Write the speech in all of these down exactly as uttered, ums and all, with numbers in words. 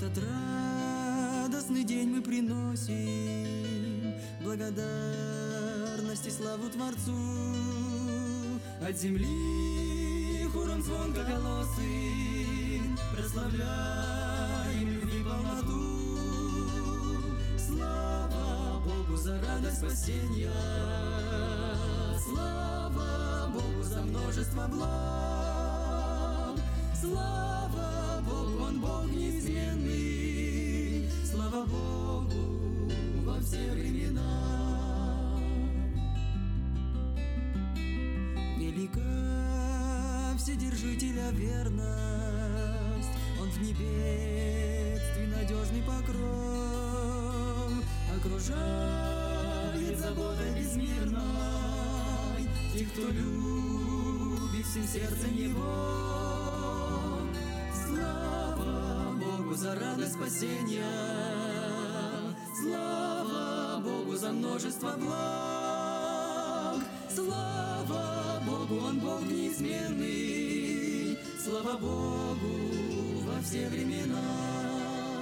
этот радостный день мы приносим благодарность и славу Творцу. От земли хором звонко голосым прославляем любви полноту. Слава Богу за радость спасения, слава Богу за множество благ. Слава Богу, Он Бог неизменный, слава Богу во все времена. Велика Вседержителя верность, Он в небесстве надежный покров, окружает заботой безмерной тех, кто любит всем сердцем Его. Слава Богу за радость спасения, слава Богу за множество благ. Слава Богу, Он Бог неизменный, слава Богу во все времена.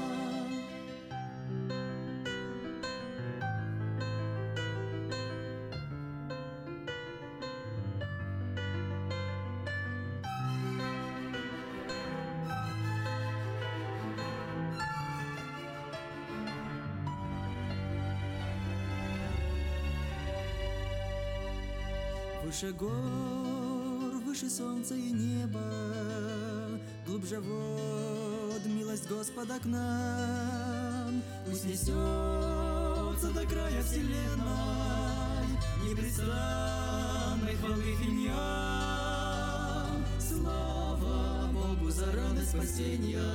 Выше гор, выше солнца и неба, глубже вод, милость Господа к нам. Пусть несется до края вселенной непрестанной хвалы Финьям. Слава Богу за радость спасения,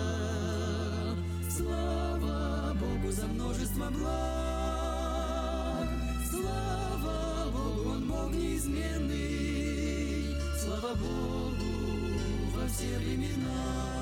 слава Богу за множество благ. Слава Богу, Он Бог неизменный, слава Богу во все времена.